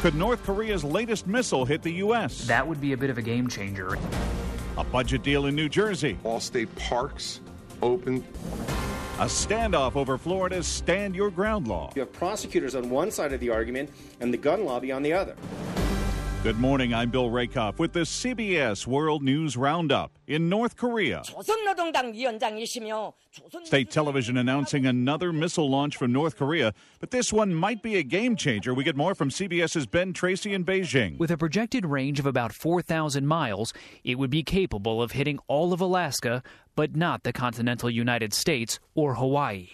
Could North Korea's latest missile hit the U.S.? That would be a bit of a game changer. A budget deal in New Jersey. All state parks open. A standoff over Florida's Stand Your Ground law. You have prosecutors on one side of the argument and the gun lobby on the other. Good morning, I'm Bill Rakoff with the CBS World News Roundup. In North Korea, state television announcing another missile launch from North Korea, but this one might be a game changer. We get more from CBS's Ben Tracy in Beijing. With a projected range of about 4,000 miles, it would be capable of hitting all of Alaska, but not the continental United States or Hawaii.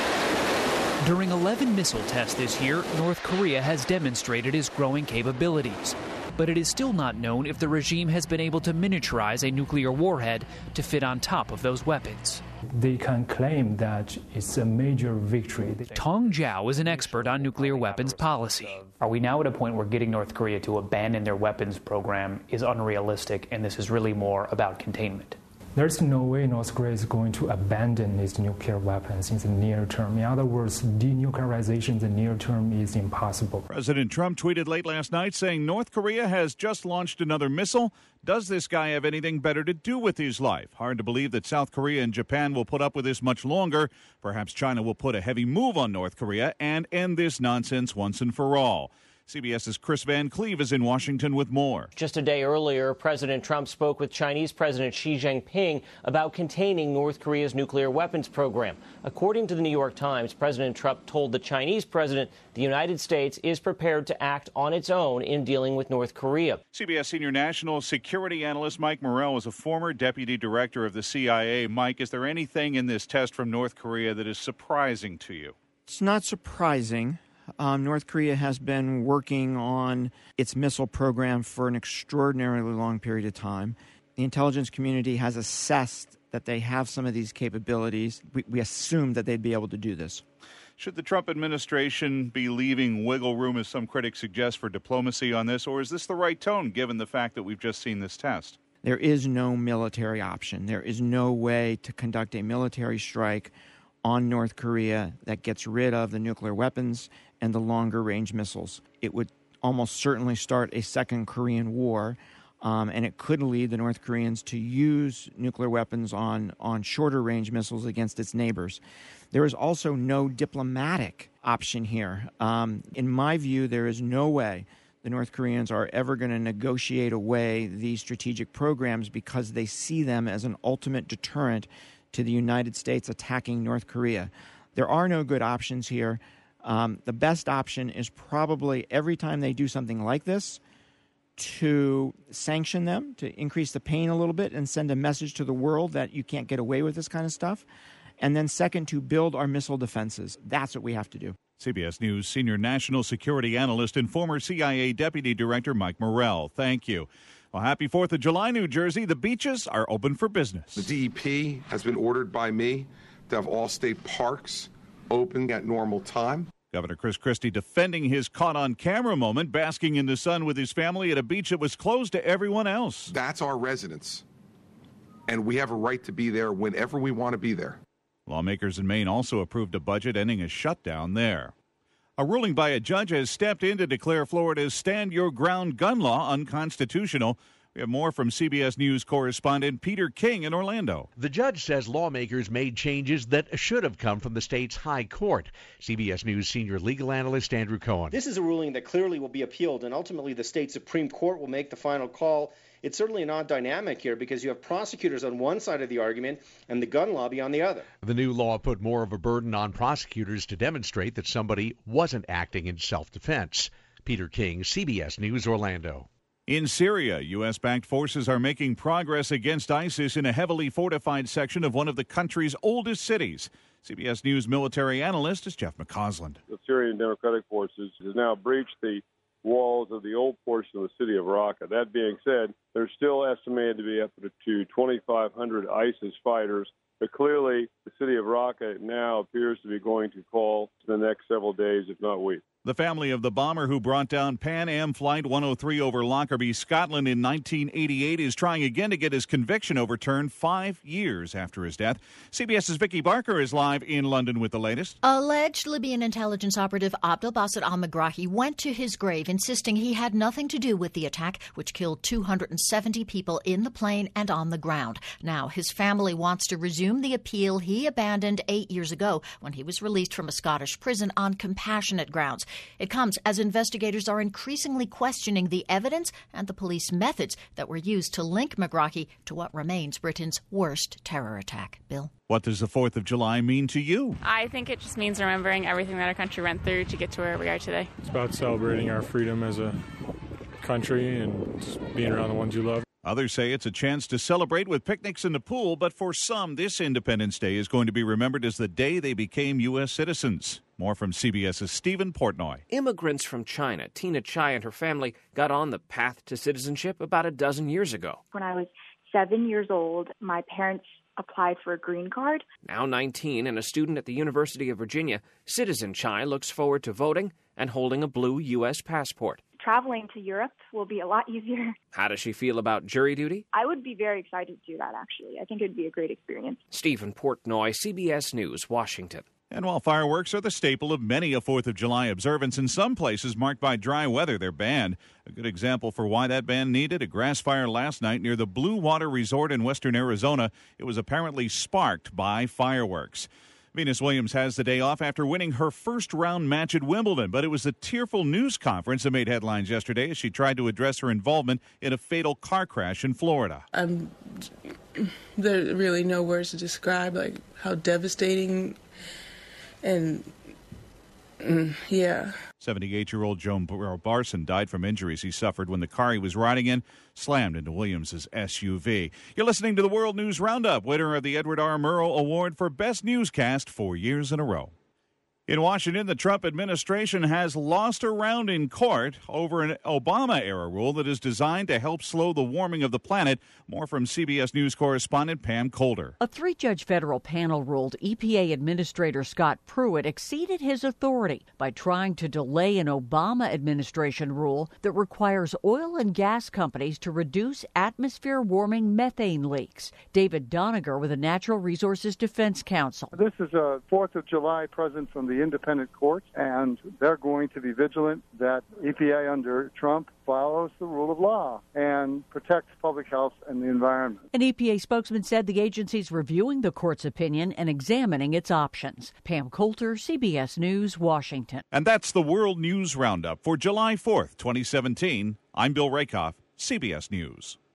During 11 missile tests this year, North Korea has demonstrated its growing capabilities. But it is still not known if the regime has been able to miniaturize a nuclear warhead to fit on top of those weapons. They can claim that it's a major victory. Tong Zhao is an expert on nuclear weapons policy. Are we now at a point where getting North Korea to abandon their weapons program is unrealistic, and this is really more about containment? There's no way North Korea is going to abandon its nuclear weapons in the near term. In other words, denuclearization in the near term is impossible. President Trump tweeted late last night saying North Korea has just launched another missile. Does this guy have anything better to do with his life? Hard to believe that South Korea and Japan will put up with this much longer. Perhaps China will put a heavy move on North Korea and end this nonsense once and for all. CBS's Chris Van Cleve is in Washington with more. Just a day earlier, President Trump spoke with Chinese President Xi Jinping about containing North Korea's nuclear weapons program. According to the New York Times, President Trump told the Chinese president the United States is prepared to act on its own in dealing with North Korea. CBS senior national security analyst Mike Morell is a former deputy director of the CIA. Mike, is there anything in this test from North Korea that is surprising to you? It's not surprising. North Korea has been working on its missile program for an extraordinarily long period of time. The intelligence community has assessed that they have some of these capabilities. We assumed that they'd be able to do this. Should the Trump administration be leaving wiggle room, as some critics suggest, for diplomacy on this, or is this the right tone, given the fact that we've just seen this test? There is no military option. There is no way to conduct a military strike on North Korea that gets rid of the nuclear weapons and the longer-range missiles. It would almost certainly start a second Korean War, and it could lead the North Koreans to use nuclear weapons on shorter-range missiles against its neighbors. There is also no diplomatic option here. In my view, there is no way the North Koreans are ever going to negotiate away these strategic programs because they see them as an ultimate deterrent to the United States attacking North Korea. There are no good options here. The best option is probably every time they do something like this to sanction them, to increase the pain a little bit and send a message to the world that you can't get away with this kind of stuff. And then second, to build our missile defenses. That's what we have to do. CBS News senior national security analyst and former CIA deputy director Mike Morell. Thank you. Well, happy 4th of July, New Jersey. The beaches are open for business. The DEP has been ordered by me to have all state parks open at normal time. Governor Chris Christie defending his caught-on-camera moment, basking in the sun with his family at a beach that was closed to everyone else. That's our residence, and we have a right to be there whenever we want to be there. Lawmakers in Maine also approved a budget ending a shutdown there. A ruling by a judge has stepped in to declare Florida's Stand Your Ground gun law unconstitutional. We have more from CBS News correspondent Peter King in Orlando. The judge says lawmakers made changes that should have come from the state's high court. CBS News senior legal analyst Andrew Cohen. This is a ruling that clearly will be appealed, and ultimately the state Supreme Court will make the final call. It's certainly not dynamic here because you have prosecutors on one side of the argument and the gun lobby on the other. The new law put more of a burden on prosecutors to demonstrate that somebody wasn't acting in self-defense. Peter King, CBS News, Orlando. In Syria, U.S.-backed forces are making progress against ISIS in a heavily fortified section of one of the country's oldest cities. CBS News military analyst is Jeff McCausland. The Syrian Democratic Forces has now breached the walls of the old portion of the city of Raqqa. That being said, they're still estimated to be up to 2,500 ISIS fighters. But clearly, the city of Raqqa now appears to be going to fall in the next several days, if not weeks. The family of the bomber who brought down Pan Am Flight 103 over Lockerbie, Scotland in 1988 is trying again to get his conviction overturned 5 years after his death. CBS's Vicky Barker is live in London with the latest. Alleged Libyan intelligence operative Abdelbasit al-Megrahi went to his grave insisting he had nothing to do with the attack, which killed 270 people in the plane and on the ground. Now his family wants to resume the appeal he abandoned 8 years ago when he was released from a Scottish prison on compassionate grounds. It comes as investigators are increasingly questioning the evidence and the police methods that were used to link Megrahi to what remains Britain's worst terror attack. Bill? What does the 4th of July mean to you? I think it just means remembering everything that our country went through to get to where we are today. It's about celebrating our freedom as a country and just being around the ones you love. Others say it's a chance to celebrate with picnics in the pool, but for some, this Independence Day is going to be remembered as the day they became U.S. citizens. More from CBS's Stephen Portnoy. Immigrants from China, Tina Chai and her family got on the path to citizenship about a dozen years ago. When I was 7 years old, my parents applied for a green card. Now 19 and a student at the University of Virginia, Citizen Chai looks forward to voting and holding a blue U.S. passport. Traveling to Europe will be a lot easier. How does she feel about jury duty? I would be very excited to do that, actually. I think it would be a great experience. Stephen Portnoy, CBS News, Washington. And while fireworks are the staple of many a 4th of July observance, in some places marked by dry weather, they're banned. A good example for why that ban needed, a grass fire last night near the Blue Water Resort in western Arizona. It was apparently sparked by fireworks. Venus Williams has the day off after winning her first-round match at Wimbledon, but it was a tearful news conference that made headlines yesterday as she tried to address her involvement in a fatal car crash in Florida. There are really no words to describe how devastating and yeah. 78-year-old Joan Barson died from injuries he suffered when the car he was riding in slammed into Williams' SUV. You're listening to the World News Roundup, winner of the Edward R. Murrow Award for Best Newscast 4 years in a row. In Washington, the Trump administration has lost a round in court over an Obama-era rule that is designed to help slow the warming of the planet. More from CBS News correspondent Pam Colder. A 3-judge federal panel ruled EPA Administrator Scott Pruitt exceeded his authority by trying to delay an Obama administration rule that requires oil and gas companies to reduce atmosphere warming methane leaks. David Doniger with the Natural Resources Defense Council. This is a 4th of July present from the independent courts, and they're going to be vigilant that EPA under Trump follows the rule of law and protects public health and the environment. An EPA spokesman said the agency's reviewing the court's opinion and examining its options. Pam Coulter, CBS News, Washington. And that's the World News Roundup for July 4th, 2017. I'm Bill Rakoff, CBS News.